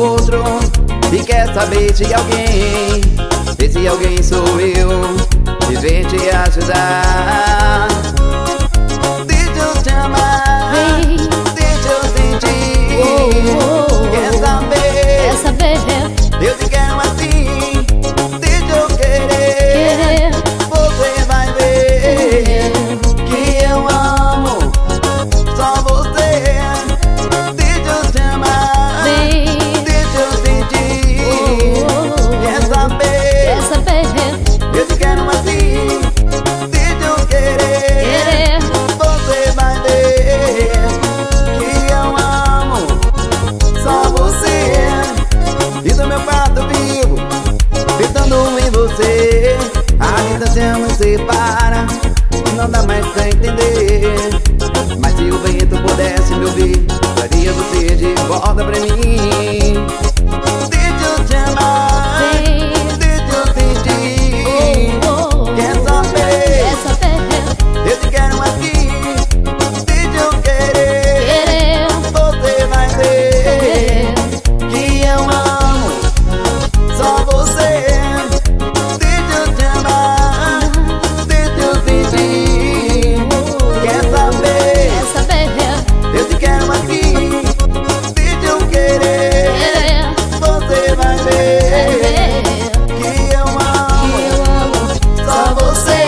outro e quer saber de alguém. Esse alguém sou eu, e vem te ajudar. Deixa eu te amar, deixa eu sentir. Quer saber? Eu te quero assim, deixa eu querer. Você vai ver que eu amo só você. Deixa eu te amar, deixa eu sentir. Quer saber? Eu te quero assim, deixa eu querer. Você vai ver que eu amo só você. E do meu quarto eu vivo pensando em você. A distância nos separa, não dá mais pra entender. Mas se o vento pudesse me ouvir, faria você de volta pra mim. Deixa eu te amar, deixa eu sentir. Quer saber? Eu te quero aqui, deixa eu querer. Você vai ver que eu amo só você. Deixa eu te amar, deixa eu sentir. Quer saber? Eu te quero aqui, deixa eu querer. Você vai ver que eu amo só você.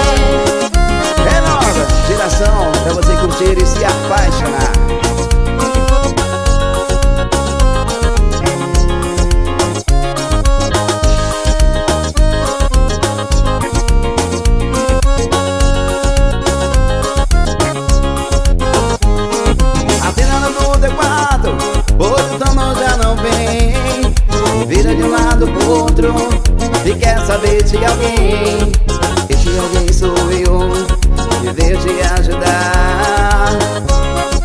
É nova geração pra você curtir e se apaixonar. Acenando no D4, hoje o sono já não vem. Vira de um lado pro outro e quer saber de alguém. Esse alguém sou eu, e veio te ajudar.